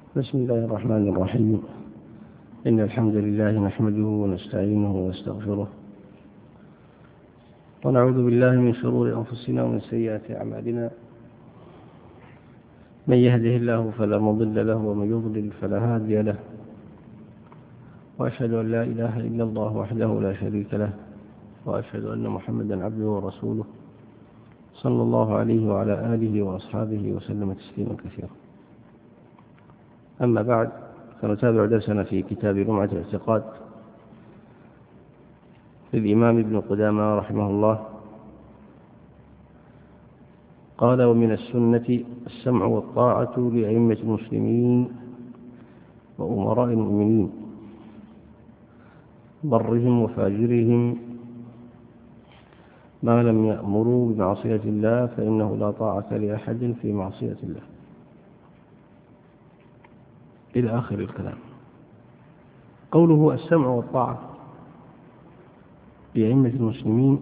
بسم الله الرحمن الرحيم. إن الحمد لله نحمده ونستعينه ونستغفره ونعوذ بالله من شرور أنفسنا ومن سيئات أعمالنا. من يهده الله فلا مضل له ومن يضلل فلا هادي له، وأشهد أن لا إله إلا الله وحده لا شريك له، وأشهد أن محمدا عبده ورسوله صلى الله عليه وعلى آله وأصحابه وسلم تسليما كثيرا. أما بعد، فنتابع درسنا في كتاب لمعة الاعتقاد للإمام ابن قدامة رحمه الله. قال: ومن السنة السمع والطاعة لأئمة المسلمين وأمراء المؤمنين برهم وفاجرهم ما لم يأمروا بمعصية الله، فإنه لا طاعة لأحد في معصية الله، إلى آخر الكلام. قوله السمع والطاعة لأئمة المسلمين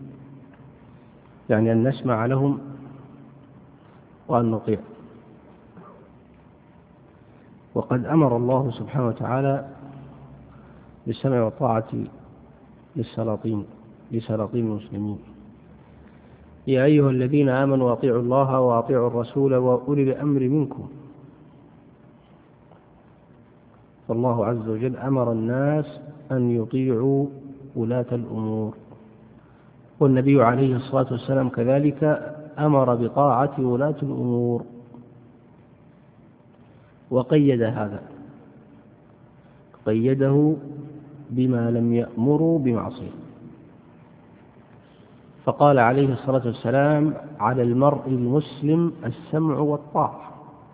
يعني أن نسمع لهم وأن نطيع. وقد أمر الله سبحانه وتعالى بالسمع والطاعة لسلاطين المسلمين: يا أيها الذين آمنوا أطيعوا الله وأطيعوا الرسول وأولي الأمر منكم. فالله عز وجل أمر الناس أن يطيعوا ولاة الأمور، والنبي عليه الصلاة والسلام كذلك أمر بطاعة ولاة الأمور، وقيد هذا، قيده بما لم يأمروا بمعصية. فقال عليه الصلاة والسلام: على المرء المسلم السمع والطاعة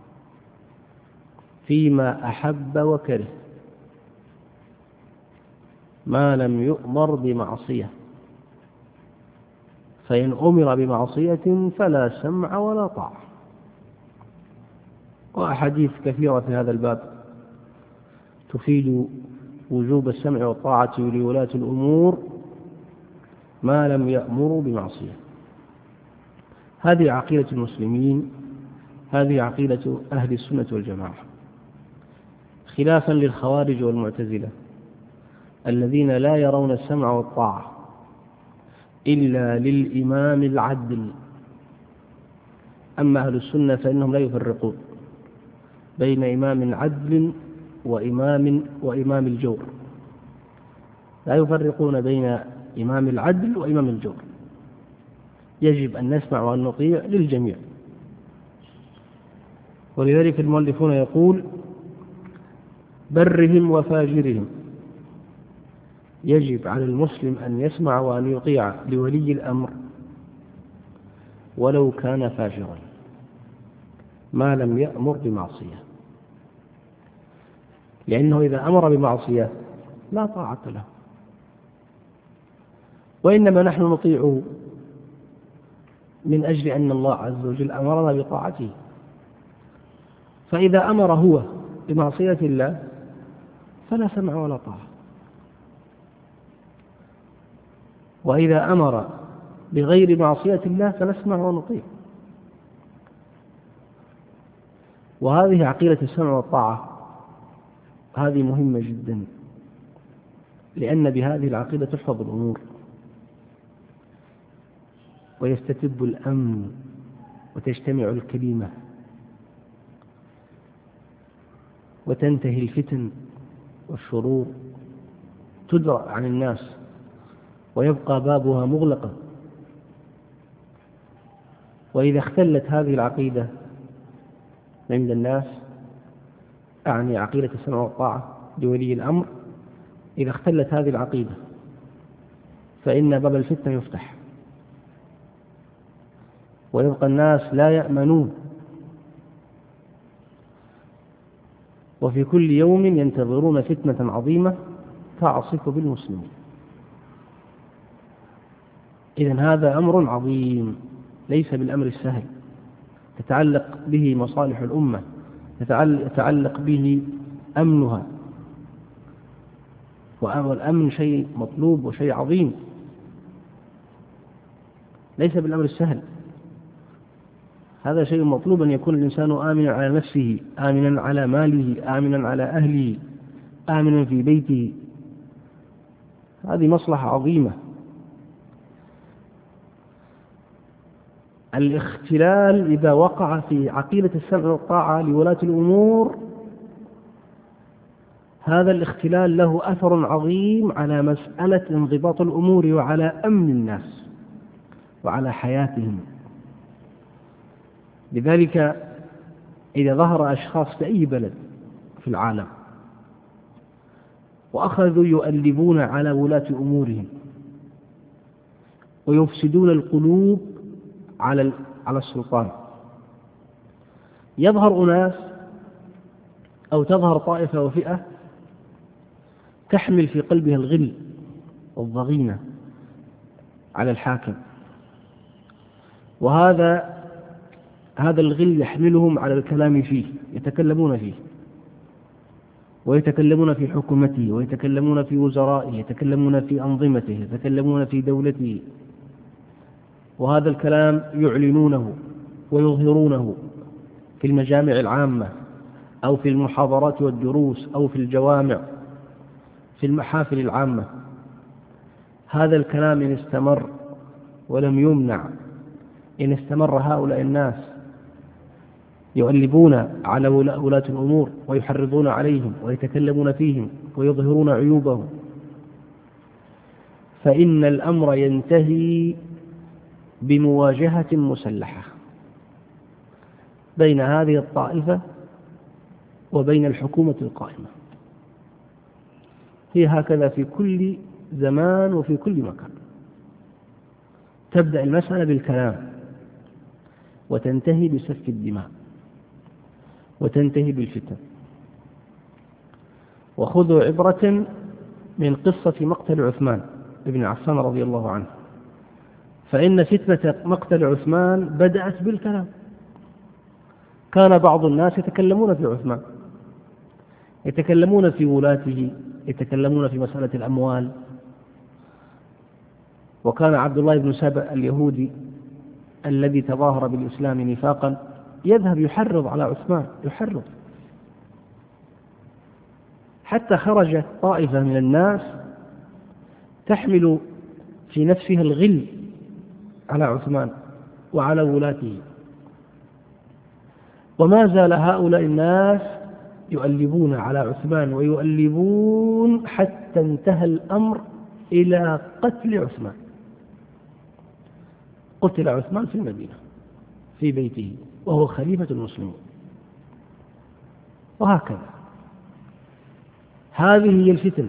فيما أحب وكره ما لم يؤمر بمعصية، فإن أمر بمعصية فلا سمع ولا طاعة. وأحاديث كثيرة في هذا الباب تفيد وجوب السمع والطاعة لولاة الأمور ما لم يأمروا بمعصية. هذه عقيدة المسلمين، هذه عقيدة أهل السنة والجماعة، خلافا للخوارج والمعتزلة الذين لا يرون السمع والطاعة إلا للإمام العدل. أما أهل السنة فإنهم لا يفرقون بين إمام عدل وإمام الجور، لا يفرقون بين إمام العدل وإمام الجور. يجب أن نسمع وأن نطيع للجميع. ولذلك المؤلفون يقول: برهم وفاجرهم. يجب على المسلم أن يسمع وأن يطيع لولي الأمر ولو كان فاجرا ما لم يأمر بمعصية، لأنه إذا أمر بمعصية لا طاعة له، وإنما نحن نطيعه من أجل أن الله عز وجل أمرنا بطاعته. فإذا أمر هو بمعصية الله فلا سمع ولا طاعة، وإذا أمر بغير معصية الله فنسمع ونطيع. وهذه عقيدة السمع والطاعة، هذه مهمة جدا، لأن بهذه العقيدة تحفظ الأمور ويستتب الأمن وتجتمع الكلمة وتنتهي الفتن والشرور، تدرأ عن الناس ويبقى بابها مغلقا. وإذا اختلت هذه العقيدة عند الناس، أعني عقيدة السمع والطاعة لولي الأمر، إذا اختلت هذه العقيدة فإن باب الفتنة يفتح، ويبقى الناس لا يأمنون، وفي كل يوم ينتظرون فتنة عظيمة تعصف بالمسلمين. إذن هذا أمر عظيم ليس بالأمر السهل، تتعلق به مصالح الأمة، يتعلق به أمنها، والأمن شيء مطلوب وشيء عظيم ليس بالأمر السهل. هذا شيء مطلوب، أن يكون الإنسان آمنا على نفسه، آمنا على ماله، آمنا على أهله، آمنا في بيته. هذه مصلحة عظيمة. الاختلال إذا وقع في عقيدة السمع والطاعة لولاة الأمور، هذا الاختلال له أثر عظيم على مسألة انضباط الأمور وعلى أمن الناس وعلى حياتهم. لذلك إذا ظهر أشخاص في أي بلد في العالم وأخذوا يؤلبون على ولاة أمورهم ويفسدون القلوب على السلطان، يظهر أناس أو تظهر طائفة وفئة تحمل في قلبها الغل والضغينة على الحاكم، وهذا الغل يحملهم على الكلام فيه، يتكلمون فيه ويتكلمون في حكومته ويتكلمون في وزرائه، يتكلمون في أنظمته، يتكلمون في دولته، وهذا الكلام يعلنونه ويظهرونه في المجامع العامة أو في المحاضرات والدروس أو في الجوامع في المحافل العامة. هذا الكلام إن استمر ولم يمنع، إن استمر هؤلاء الناس يؤلبون على ولاة الأمور ويحرضون عليهم ويتكلمون فيهم ويظهرون عيوبهم، فإن الأمر ينتهي بمواجهة مسلحة بين هذه الطائفة وبين الحكومة القائمة. هي هكذا في كل زمان وفي كل مكان. تبدأ المسألة بالكلام وتنتهي بسفك الدماء وتنتهي بالفتن. وخذوا عبرة من قصة مقتل عثمان بن عفان رضي الله عنه، فإن فتنة مقتل عثمان بدأت بالكلام. كان بعض الناس يتكلمون في عثمان، يتكلمون في ولاته، يتكلمون في مسألة الأموال. وكان عبد الله بن سبأ اليهودي الذي تظاهر بالإسلام نفاقا يذهب يحرض على عثمان، يحرض، حتى خرجت طائفة من الناس تحمل في نفسها الغل على عثمان وعلى ولاته. وما زال هؤلاء الناس يؤلبون على عثمان ويؤلبون حتى انتهى الأمر إلى قتل عثمان. قتل عثمان في المدينة في بيته وهو خليفة المسلمين. وهكذا هذه هي الفتن.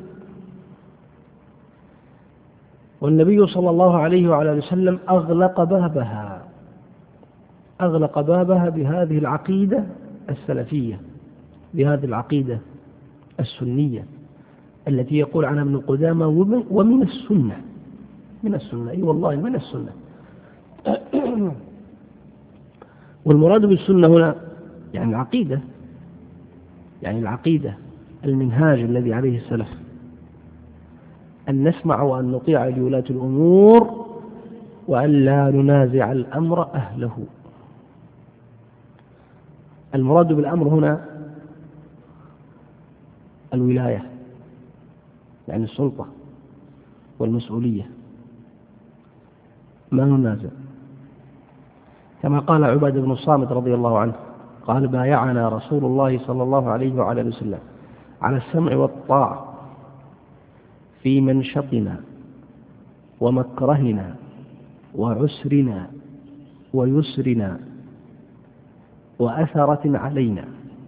والنبي صلى الله عليه وعلى آله وسلم أغلق بابها بهذه العقيدة السلفية، بهذه العقيدة السنية التي يقول عنها ابن قدامة ومن السنة. من السنة، أي والله من السنة. والمراد بالسنة هنا يعني العقيدة، يعني العقيدة، المنهاج الذي عليه السلف، أن نسمع وأن نطيع لولاة الأمور وأن لا ننازع الأمر أهله. المراد بالأمر هنا الولاية، يعني السلطة والمسؤولية، ما ننازع. كما قال عبادة بن الصامت رضي الله عنه قال: بايعنا رسول الله صلى الله عليه وعلى آله وسلم على السمع والطاعة في منشطنا ومكرهنا وعسرنا ويسرنا وأثرة علينا،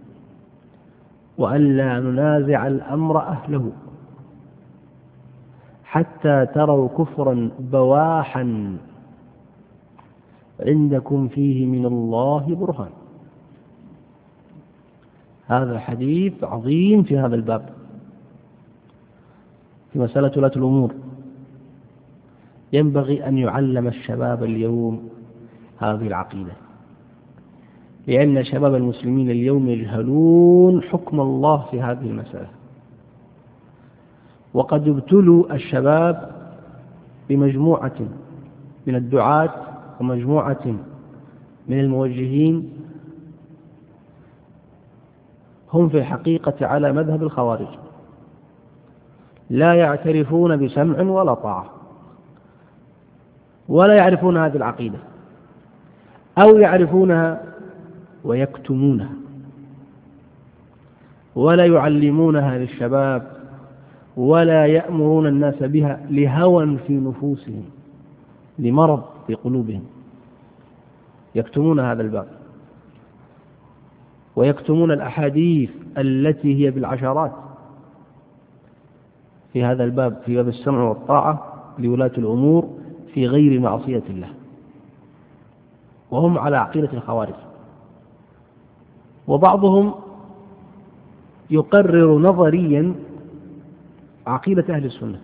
وألا ننازع الأمر أهله حتى تروا كفرا بواحا عندكم فيه من الله برهان. هذا حديث عظيم في هذا الباب، في مسألة ولاة الأمور. ينبغي أن يعلم الشباب اليوم هذه العقيدة، لأن شباب المسلمين اليوم يجهلون حكم الله في هذه المسألة. وقد ابتلوا الشباب بمجموعة من الدعاة ومجموعة من الموجهين هم في الحقيقة على مذهب الخوارج، لا يعترفون بسمع ولا طاعة، ولا يعرفون هذه العقيدة، أو يعرفونها ويكتمونها، ولا يعلمونها للشباب، ولا يأمرون الناس بها لهوى في نفوسهم، لمرض في قلوبهم، يكتمون هذا الباب، ويكتمون الأحاديث التي هي بالعشرات في هذا الباب، في باب السمع والطاعة لولاة الأمور في غير معصية الله، وهم على عقيدة الخوارج. وبعضهم يقرر نظريا عقيدة أهل السنة،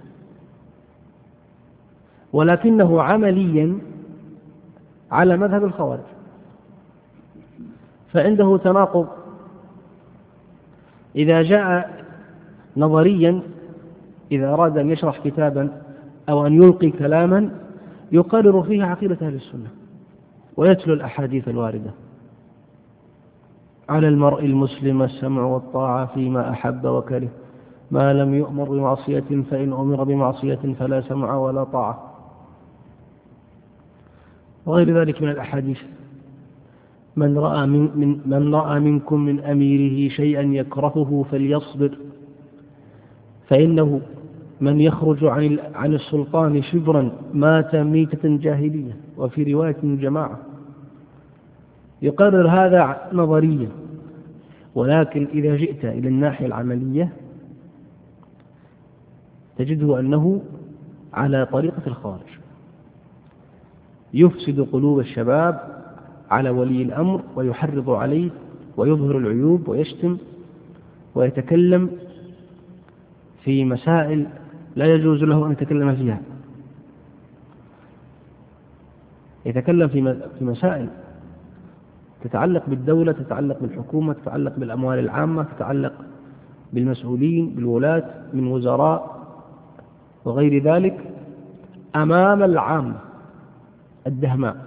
ولكنه عمليا على مذهب الخوارج، فعنده تناقض. إذا جاء نظريا، إذا أراد أن يشرح كتابا أو أن يلقي كلاما يقرر فيه عقيدة أهل السنة، ويتلو الأحاديث الواردة: على المرء المسلم السمع والطاعة فيما أحب وكره، ما لم يؤمر بمعصية، فإن أمر بمعصية فلا سمع ولا طاعة، وغير ذلك من الأحاديث: من رأى منكم من أميره شيئا يكرهه فليصبر، فإنه من يخرج عن السلطان شبرا مات ميتة جاهلية، وفي رواية جماعة. يقرر هذا نظريا، ولكن إذا جئت إلى الناحية العملية تجده أنه على طريقة الخوارج، يفسد قلوب الشباب على ولي الأمر ويحرض عليه ويظهر العيوب ويشتم ويتكلم في مسائل لا يجوز له أن يتكلم فيها، يتكلم في مسائل تتعلق بالدولة، تتعلق بالحكومة، تتعلق بالأموال العامة، تتعلق بالمسؤولين، بالولاة من وزراء وغير ذلك، أمام العامة الدهماء،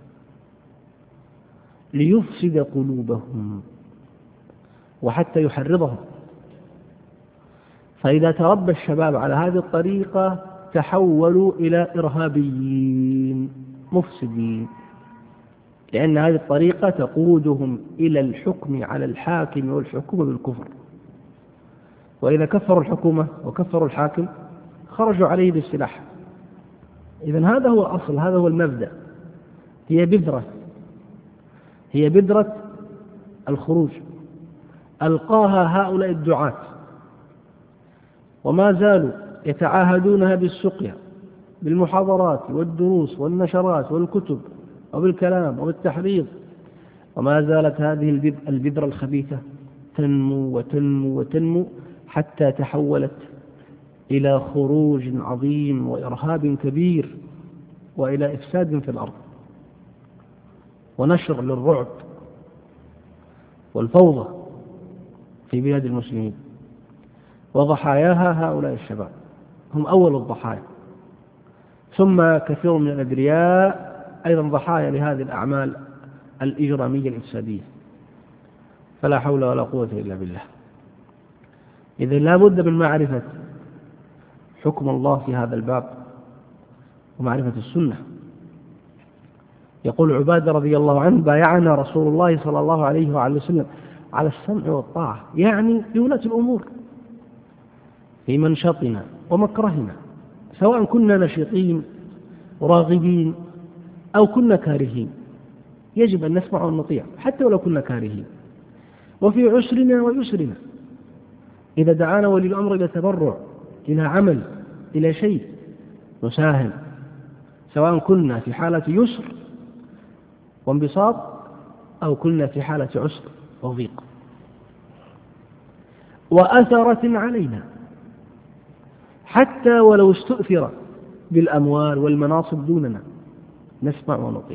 ليفسد قلوبهم وحتى يحرضهم. فإذا تربى الشباب على هذه الطريقة تحولوا إلى إرهابيين مفسدين، لأن هذه الطريقة تقودهم إلى الحكم على الحاكم والحكومة بالكفر، وإذا كفروا الحكومة وكفروا الحاكم خرجوا عليه بالسلاح. إذن هذا هو الأصل، هذا هو المبدأ، هي بذرة الخروج، ألقاها هؤلاء الدعاة وما زالوا يتعاهدونها بالسقيا، بالمحاضرات والدروس والنشرات والكتب وبالكلام وبالتحريض، وما زالت هذه البذرة الخبيثة تنمو وتنمو وتنمو حتى تحولت إلى خروج عظيم وإرهاب كبير وإلى إفساد في الأرض ونشر للرعب والفوضى في بلاد المسلمين، وضحاياها هؤلاء الشباب هم أول الضحايا، ثم كثير من الأبرياء أيضا ضحايا لهذه الأعمال الإجرامية الإفسادية. فلا حول ولا قوة إلا بالله. إذا لا بد من معرفة حكم الله في هذا الباب ومعرفة السنة. يقول عبادة رضي الله عنه: بايعنا رسول الله صلى الله عليه وعلى وسلم على السمع والطاعة، يعني لولاة الأمور في منشطنا ومكرهنا، سواء كنا نشيطين راغبين أو كنا كارهين، يجب أن نسمع ونطيع حتى ولو كنا كارهين، وفي عسرنا ويسرنا. إذا دعانا ولي الأمر إلى تبرع، إلى عمل، إلى شيء، نساهم، سواء كنا في حالة يسر وانبساط أو كنا في حالة عسر وضيق وأثرة علينا، حتى ولو استؤثر بالأموال والمناصب دوننا نسمع ونطيع،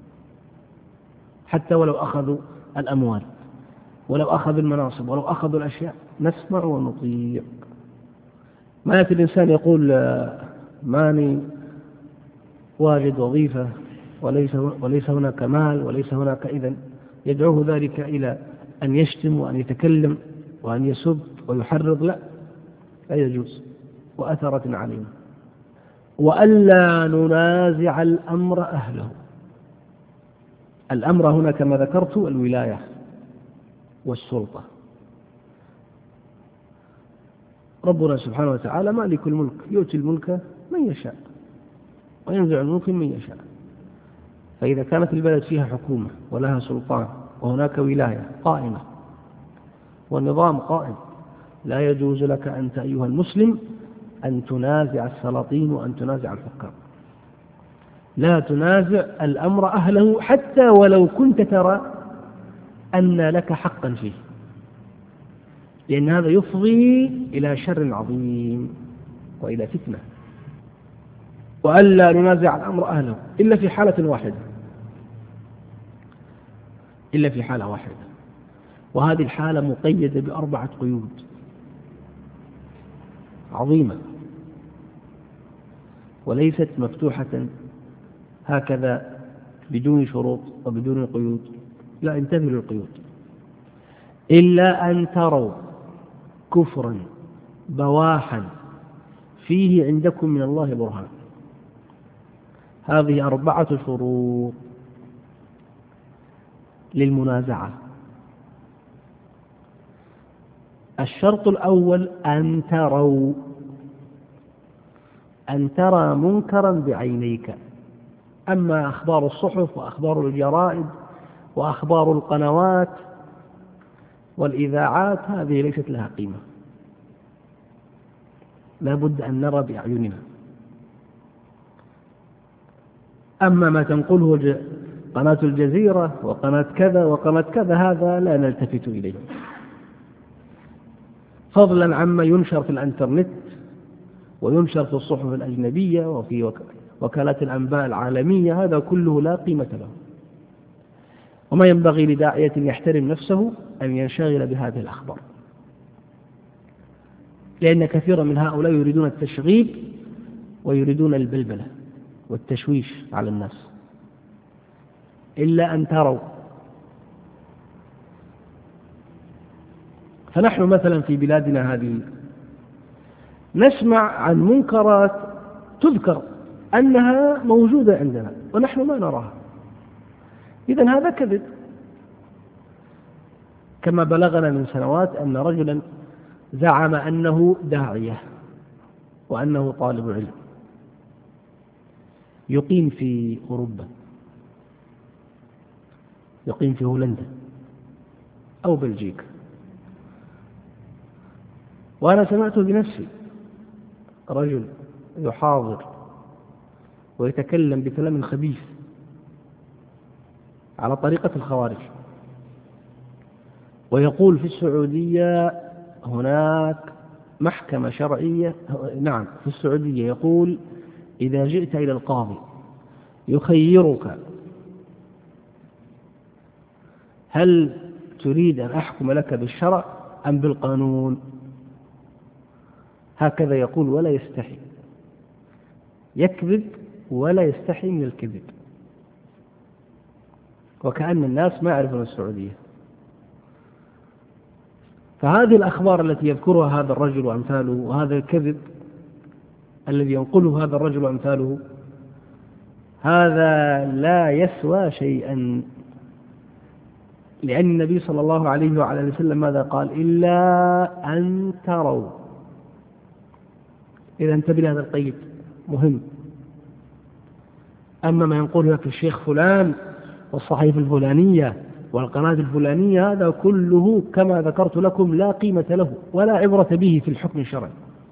حتى ولو أخذوا الأموال، ولو أخذوا المناصب، ولو أخذوا الأشياء، نسمع ونطيع. ما يأتي الإنسان يقول: ماني واجد وظيفة وليس هناك مال، وليس هناك، إذن يدعوه ذلك إلى أن يشتم وأن يتكلم وأن يسب ويحرض، لا يجوز، وأثرة علينا. وألا ننازع الأمر أهله. الأمر هنا كما ذكرت الولاية والسلطة. ربنا سبحانه وتعالى مالك الملك، يؤتي الملك من يشاء وينزع الملك من يشاء. فإذا كانت البلد فيها حكومة ولها سلطان وهناك ولاية قائمة والنظام قائم، لا يجوز لك أنت أيها المسلم أن تنازع السلاطين وأن تنازع الحكام. لا تنازع الأمر أهله حتى ولو كنت ترى أن لك حقا فيه، لأن هذا يفضي إلى شر عظيم وإلى فتنة. وألا ننازع الأمر أهله إلا في حالة واحدة، إلا في حالة واحدة، وهذه الحالة مقيدة ب4 قيود عظيمة وليست مفتوحة هكذا بدون شروط وبدون قيود، لا، انتبهوا للقيود. إلا أن تروا كفرا بواحا فيه عندكم من الله برهان. هذه 4 شروط للمنازعة. الشرط الأول أن ترى منكرا بعينيك. أما أخبار الصحف وأخبار الجرائد وأخبار القنوات والإذاعات هذه ليست لها قيمة، لا بد أن نرى بأعيننا. أما ما تنقله قناة الجزيرة وقناة كذا وقناة كذا هذا لا نلتفت إليه، فضلا عما ينشر في الانترنت وينشر في الصحف الأجنبية وفي وكالات الأنباء العالمية، هذا كله لا قيمة له. وما ينبغي لداعية يحترم نفسه أن ينشغل بهذه الأخبار، لأن كثيرا من هؤلاء يريدون التشغيب ويريدون البلبلة والتشويش على الناس. إلا أن تروا. فنحن مثلا في بلادنا هذه نسمع عن منكرات تذكر أنها موجودة عندنا ونحن ما نراها، إذن هذا كذب. كما بلغنا من سنوات أن رجلا زعم أنه داعية وأنه طالب علم يقيم في أوروبا، يقيم في هولندا أو بلجيكا، وأنا سمعته بنفسي، رجل يحاضر ويتكلم بكلام خبيث على طريقة الخوارج، ويقول في السعودية هناك محكمة شرعية، نعم في السعودية، يقول إذا جئت إلى القاضي يخيرك هل تريد أن أحكم لك بالشرع أم بالقانون، هكذا يقول ولا يستحي، يكذب ولا يستحي من الكذب، وكأن الناس ما يعرفون السعودية. فهذه الأخبار التي يذكرها هذا الرجل وأمثاله، وهذا الكذب الذي ينقله هذا الرجل وأمثاله، هذا لا يسوى شيئا، لأن النبي صلى الله عليه وعلى وسلم ماذا قال؟ إلا أن تروا. إذا انتبه لهذا القيد مهم. أما ما ينقله لك الشيخ فلان والصحيفة الفلانية والقناة الفلانية، هذا كله كما ذكرت لكم لا قيمة له ولا عبرة به في الحكم الشرعي.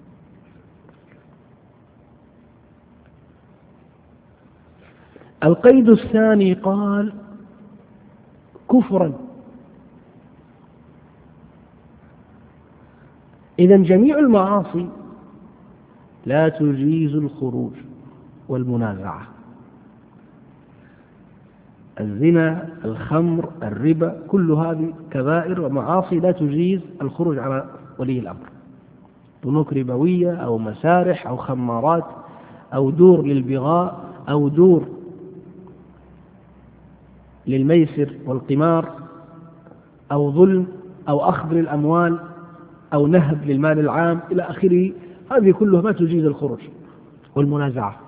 القيد الثاني قال كفرا. إذن جميع المعاصي لا تجيز الخروج والمنازعة، الزنا، الخمر، الربا، كل هذه كبائر ومعاصي لا تجيز الخروج على ولي الأمر، بنوك ربوية أو مسارح أو خمارات أو دور للبغاء أو دور للميسر والقمار أو ظلم أو أخذ للأموال أو نهب للمال العام إلى آخره، هذه كلها ما تجيز الخروج والمنازعة.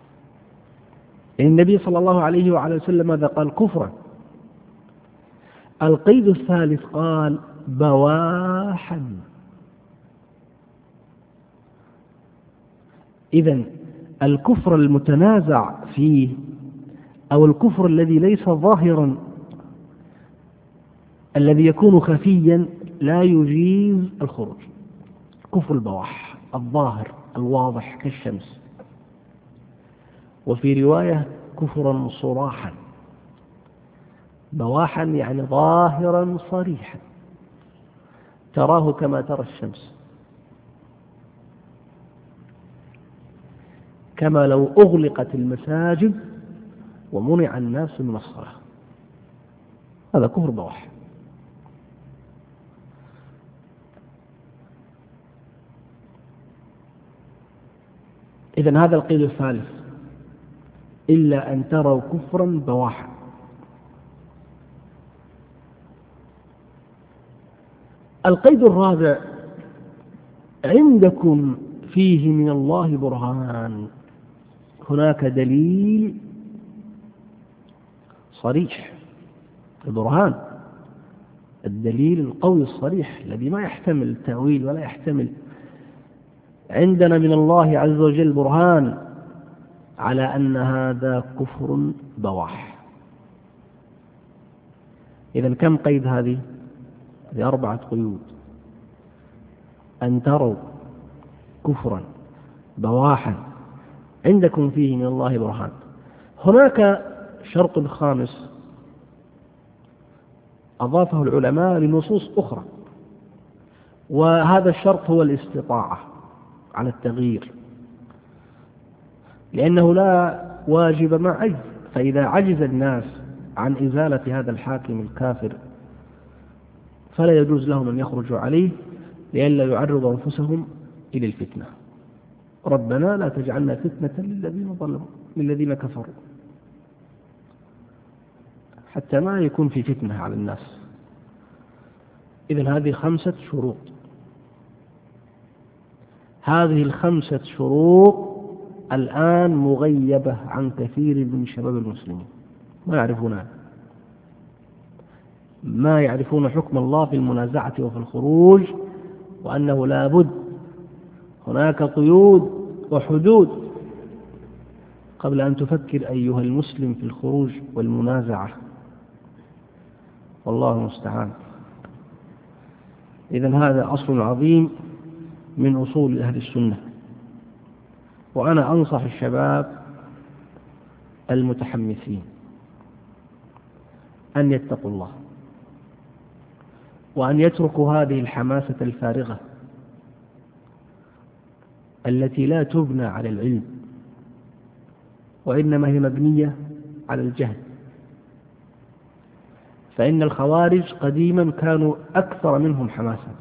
النبي صلى الله عليه وعلى وسلم ماذا قال؟ كفرا. القيد الثالث قال بواحا. إذن الكفر المتنازع فيه أو الكفر الذي ليس ظاهرا الذي يكون خفيا لا يجيز الخروج. كفر البواح الظاهر الواضح كالشمس. وفي رواية كفرا صراحا. بواحا يعني ظاهرا صريحا تراه كما ترى الشمس، كما لو أغلقت المساجد ومنع الناس من الصلاة، هذا كفر بواح. إذن هذا القيد الثالث، إلا أن تروا كفرا بواحا. القيد الرابع، عندكم فيه من الله برهان، هناك دليل صريح. البرهان الدليل القوي الصريح الذي ما يحتمل تأويل ولا يحتمل. عندنا من الله عز وجل برهان على أن هذا كفر بواح. إذن كم قيد هذه؟ 4 قيود. أن تروا كفرا بواحا عندكم فيه من الله برهان. هناك شرط خامس أضافه العلماء لنصوص أخرى، وهذا الشرط هو الاستطاعة على التغيير، لأنه لا واجب مع عجز. فإذا عجز الناس عن إزالة هذا الحاكم الكافر فلا يجوز لهم أن يخرجوا عليه لئلا يعرضوا أنفسهم إلى الفتنة. ربنا لا تجعلنا فتنة للذين كفروا، حتى ما يكون في فتنة على الناس. إذن هذه 5 شروط. هذه ال5 شروط الآن مغيبة عن كثير من شباب المسلمين، ما يعرفون حكم الله في المنازعة وفي الخروج، وأنه لا بد هناك قيود وحدود قبل أن تفكر أيها المسلم في الخروج والمنازعة، والله المستعان. إذن هذا أصل عظيم من أصول أهل السنة. وأنا أنصح الشباب المتحمسين أن يتقوا الله، وأن يتركوا هذه الحماسة الفارغة التي لا تبنى على العلم، وإنما هي مبنية على الجهل. فإن الخوارج قديما كانوا أكثر منهم حماسة،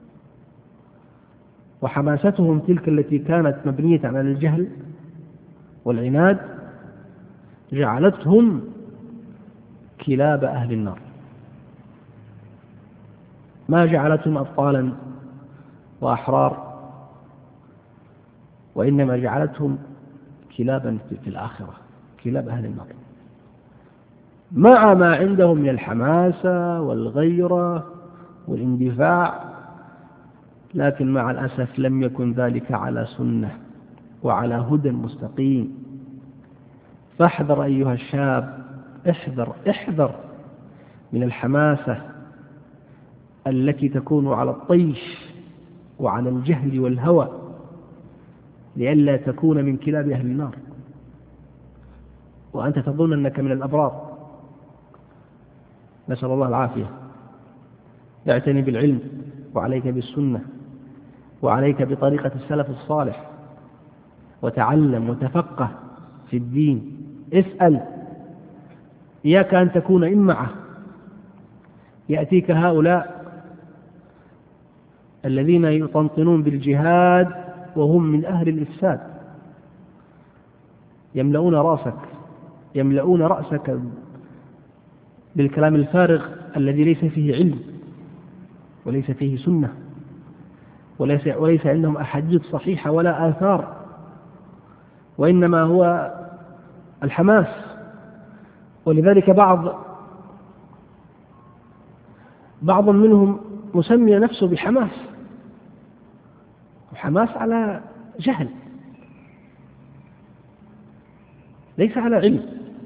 وحماستهم تلك التي كانت مبنية على الجهل والعناد جعلتهم كلاب أهل النار، ما جعلتهم أبطالا وأحرار، وإنما جعلتهم كلابا في الآخرة، كلاب أهل النار، مع ما عندهم من الحماسة والغيرة والاندفاع، لكن مع الأسف لم يكن ذلك على سنة وعلى هدى مستقيم. فاحذر أيها الشاب، احذر من الحماسة التي تكون على الطيش وعلى الجهل والهوى، لئلا تكون من كلاب أهل النار وأنت تظن أنك من الأبرار، نسأل الله العافية. اعتني بالعلم، وعليك بالسنة، وعليك بطريقة السلف الصالح، وتعلم وتفقه في الدين. اسأل، إياك أن تكون إمعة. يأتيك هؤلاء الذين يطنطنون بالجهاد وهم من أهل الإفساد، يملؤون رأسك بالكلام الفارغ الذي ليس فيه علم وليس فيه سنة وليس عندهم أحاديث صحيحة ولا آثار، وإنما هو الحماس. ولذلك بعض منهم مسمي نفسه بحماس، وحماس على جهل ليس على علم.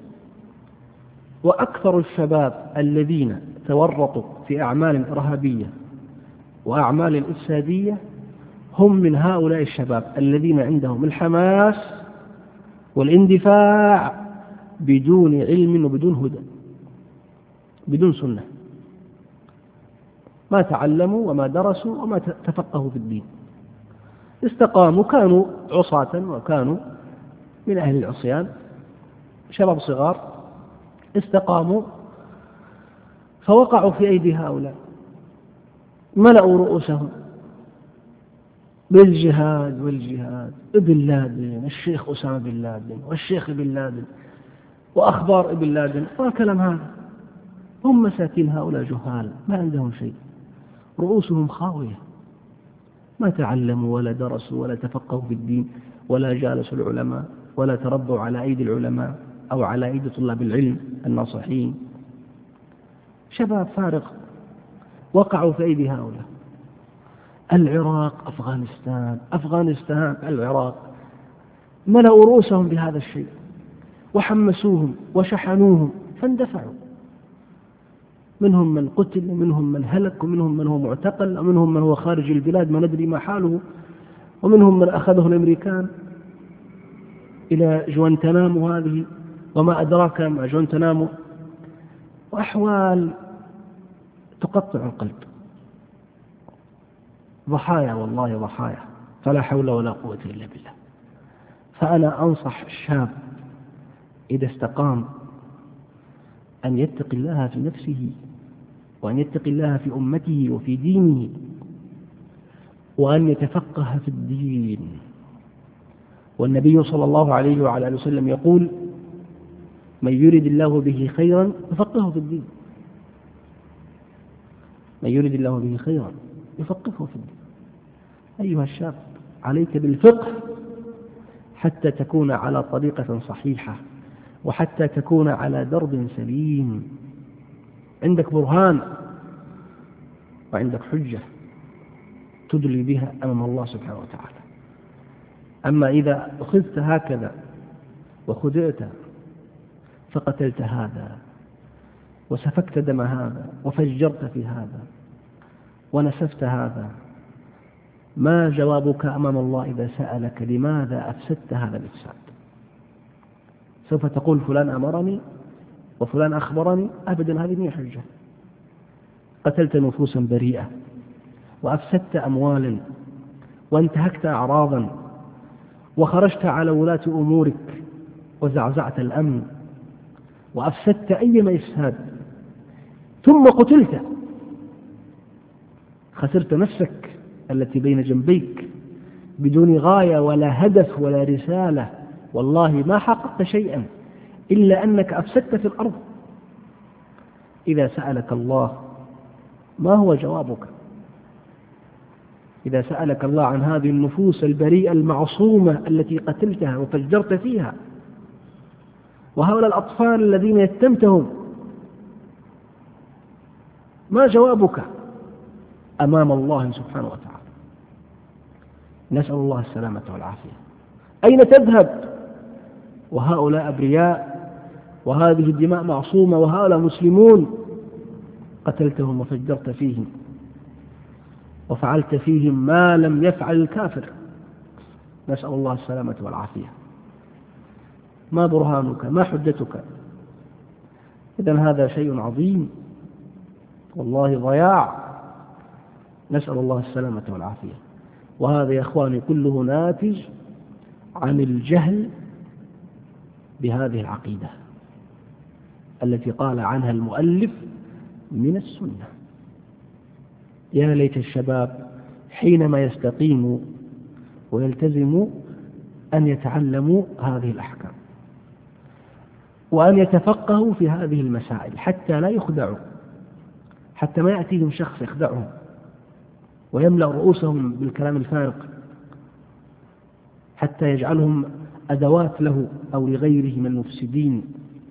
وأكثر الشباب الذين تورطوا في أعمال إرهابية وأعمال إفسادية هم من هؤلاء الشباب الذين عندهم الحماس والاندفاع بدون علم وبدون هدى، بدون سنة، ما تعلموا وما درسوا وما تفقهوا في الدين. استقاموا، كانوا عصاة وكانوا من أهل العصيان، شباب صغار استقاموا فوقعوا في أيدي هؤلاء، ملأوا رؤوسهم بالجهاد والجهاد، ابن لادن، الشيخ أسامة بن لادن، والشيخ ابن لادن، وأخبار ابن لادن، والكلام هذا. هم مساكين هؤلاء جهال ما عندهم شيء، رؤوسهم خاوية، ما تعلموا ولا درسوا ولا تفقهوا في الدين ولا جالسوا العلماء ولا تربوا على أيدي العلماء أو على أيدي طلاب العلم الناصحين. شباب فارغ وقعوا في أيدي هؤلاء. العراق، أفغانستان، العراق، ملأوا رؤوسهم بهذا الشيء وحمسوهم وشحنوهم فاندفعوا. منهم من قتل ومنهم من هلك ومنهم من هو معتقل ومنهم من هو خارج البلاد ما ندري ما حاله، ومنهم من أخذه الأمريكان إلى جوانتنامو هذه وما أدراك ما جوانتنامو، وأحوال تقطع القلب. ضحايا، والله ضحايا، فلا حول ولا قوة إلا بالله. فأنا أنصح الشاب إذا استقام أن يتقي الله في نفسه، وأن يتقي الله في أمته وفي دينه، وأن يتفقه في الدين. والنبي صلى الله عليه وعلى آله وسلم يقول: من يرد الله به خيرا يفقهه في الدين. من يرد الله به خيرا يفقهه في الدين. أيها الشاب، عليك بالفقه حتى تكون على طريقة صحيحة، وحتى تكون على درب سليم، عندك برهان وعندك حجة تدلي بها أمام الله سبحانه وتعالى. أما إذا أخذت هكذا وخدعت فقتلت هذا وسفكت دم هذا وفجرت في هذا ونسفت هذا، ما جوابك أمام الله إذا سألك لماذا أفسدت هذا الإفساد؟ سوف تقول فلان أمرني وفلان أخبرني؟ أبدا، هذه هي حجة. قتلت نفوسا بريئة وأفسدت أموالا وانتهكت أعراضا وخرجت على ولاة أمورك وزعزعت الأمن وأفسدت أيما إفساد، ثم قتلت، خسرت نفسك التي بين جنبيك بدون غاية ولا هدف ولا رسالة. والله ما حققت شيئا إلا أنك أفسدت في الأرض. إذا سألك الله ما هو جوابك؟ إذا سألك الله عن هذه النفوس البريئة المعصومة التي قتلتها وفجرت فيها، وهؤلاء الأطفال الذين يتمتهم، ما جوابك أمام الله سبحانه وتعالى؟ نسأل الله السلامة والعافية. أين تذهب وهؤلاء أبرياء وهذه الدماء معصومة وهؤلاء مسلمون قتلتهم وفجرت فيهم وفعلت فيهم ما لم يفعل الكافر؟ نسأل الله السلامة والعافية. ما برهانك؟ ما حجتك؟ إذن هذا شيء عظيم، والله ضياع. نسأل الله السلامة والعافية. وهذا يا إخواني كله ناتج عن الجهل بهذه العقيدة التي قال عنها المؤلف من السنة. يا ليت الشباب حينما يستقيموا ويلتزموا أن يتعلموا هذه الأحكام. وأن يتفقهوا في هذه المسائل حتى لا يخدعوا، حتى ما يأتيهم شخص يخدعهم ويملأ رؤوسهم بالكلام الفارغ، حتى يجعلهم أدوات له أو لغيره من المفسدين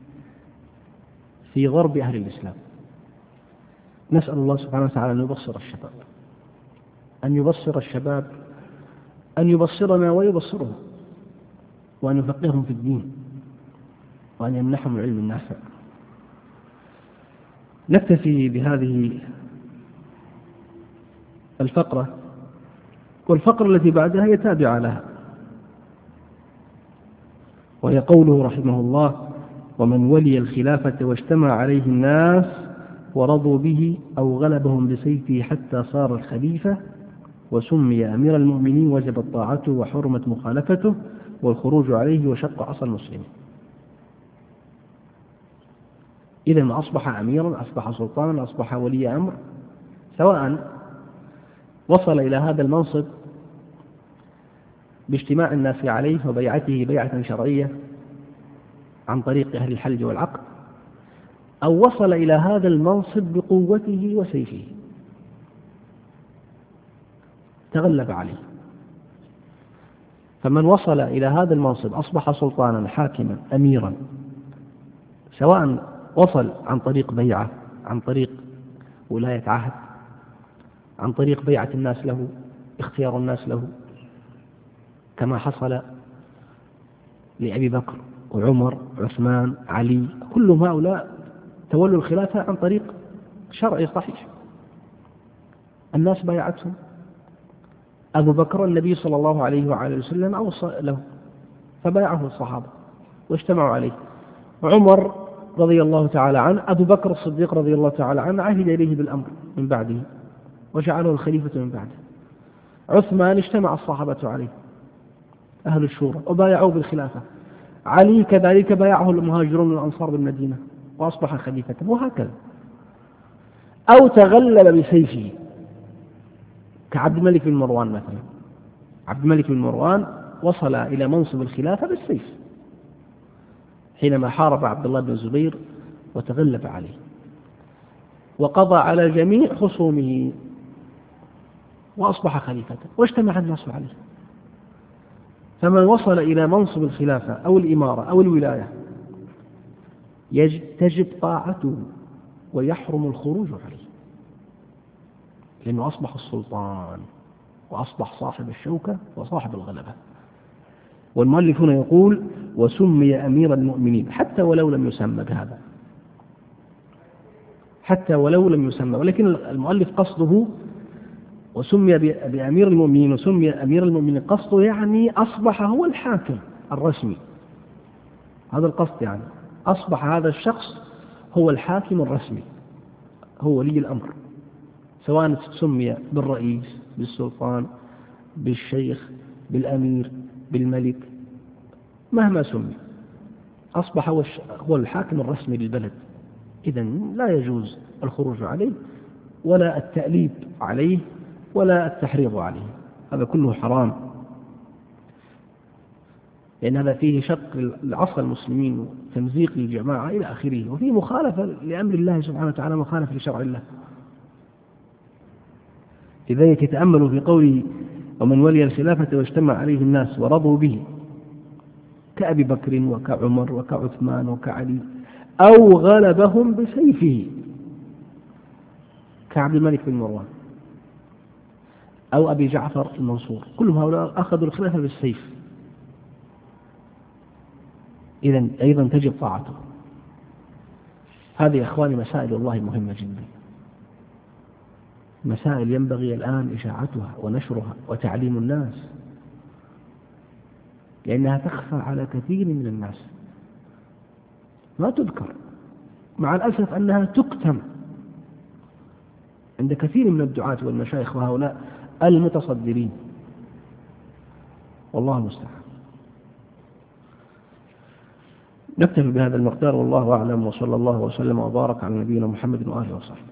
في ضرب أهل الإسلام. نسأل الله سبحانه وتعالى أن يبصر الشباب، أن يبصر الشباب، أن يبصرنا ويبصرهم، وأن يفقههم في الدين، وأن يمنحهم العلم النافع. نكتفي بهذه الفقرة، والفقرة التي بعدها هي تابعة لها، وهي قوله رحمه الله: ومن ولي الخلافة واجتمع عليه الناس ورضوا به أو غلبهم بسيفه حتى صار الخليفة وسمي أمير المؤمنين وجبت طاعته وحرمت مخالفته والخروج عليه وشق عصا المسلمين. إذا ما أصبح أميرا، أصبح سلطانا، أصبح ولي أمر، سواء وصل إلى هذا المنصب باجتماع الناس عليه وبيعته بيعة شرعية عن طريق أهل الحل والعقد، أو وصل إلى هذا المنصب بقوته وسيفه تغلب عليه. فمن وصل إلى هذا المنصب أصبح سلطانا حاكما أميرا، سواء وصل عن طريق بيعة، عن طريق ولاية عهد، عن طريق بيعة الناس له، اختيار الناس له، كما حصل لأبي بكر وعمر وعثمان علي، كلهم هؤلاء تولوا الخلافة عن طريق شرعي صحيح، الناس بايعتهم. أبو بكر النبي صلى الله عليه وعلى وسلم أوصى له فبايعه الصحابة واجتمعوا عليه. عمر رضي الله تعالى عنه، أبو بكر الصديق رضي الله تعالى عنه عهد إليه بالأمر من بعده وجعله الخليفة من بعده. عثمان اجتمع الصحابة عليه أهل الشورى وبايعوا بالخلافة. علي كذلك بايعه المهاجرون والأنصار بالمدينة وأصبح خليفة، وهكذا. أو تغلب بسيفه كعبد الملك بن مروان مثلا. عبد الملك بن مروان وصل إلى منصب الخلافة بالسيف حينما حارب عبد الله بن الزبير وتغلب عليه وقضى على جميع خصومه وأصبح خليفة واجتمع الناس عليه. فمن وصل إلى منصب الخلافة أو الإمارة أو الولاية تجب طاعته ويحرم الخروج عليه، لأنه أصبح السلطان وأصبح صاحب الشوكة وصاحب الغلبة. والمؤلفون يقول: وسمي أمير المؤمنين، حتى ولو لم يسمى بهذا، حتى ولو لم يسمى، ولكن المؤلف قصده وسمي بأمير المؤمنين، وسمي أمير المؤمنين قصده يعني أصبح هو الحاكم الرسمي. هذا القصد، يعني أصبح هذا الشخص هو الحاكم الرسمي، هو ولي الأمر، سواء سمي بالرئيس، بالسلطان، بالشيخ، بالأمير، بالملك، مهما سمي أصبح هو الحاكم الرسمي للبلد. إذن لا يجوز الخروج عليه ولا التأليب عليه ولا التحريض عليه، هذا كله حرام، لأن هذا فيه شق لعصى المسلمين وتمزيق للجماعة إلى آخره، وفيه مخالفة لأمر الله سبحانه وتعالى، مخالفة لشرع الله. لذلك يتأملوا في قوله: ومن ولي الخلافة واجتمع عليه الناس ورضوا به، كأبي بكر وكعمر وكعثمان وكعلي، أو غلبهم بسيفه كعبد الملك بن مروان أو أبي جعفر المنصور، كلهم هؤلاء أخذوا الخلافة بالسيف. إذن أيضا تجب طاعته. هذه يا إخواني مسائل والله مهمة جدا، مسائل ينبغي الآن إشاعتها ونشرها وتعليم الناس، لأنها تخفى على كثير من الناس، ما تذكر، مع الأسف أنها تكتم عند كثير من الدعاة والمشايخ وهؤلاء المتصدرين، والله المستعان. نكتفي بهذا المقدار، والله أعلم، وصلى الله وسلم وبارك على نبينا محمد وآله وصحبه.